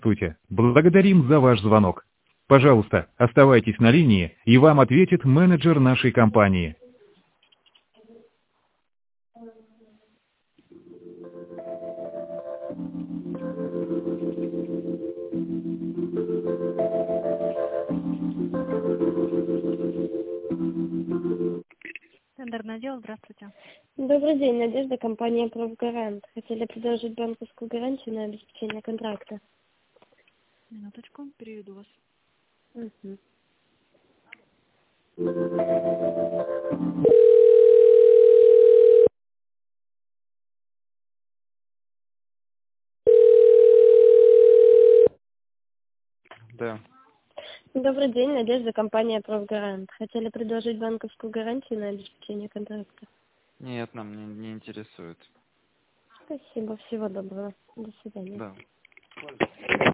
Здравствуйте. Благодарим за ваш звонок. Пожалуйста, оставайтесь на линии, и вам ответит менеджер нашей компании. Тендерный отдел, здравствуйте. Добрый день, Надежда, компания «Профгарант». Хотели предложить банковскую гарантию на обеспечение контракта. Минуточку, переведу вас. Мгм. Да. Добрый день, Надежда, компания «Профгарант». Хотели предложить банковскую гарантию на обеспечение контракта. Нет, нам не интересует. Спасибо, всего доброго. До свидания. Да.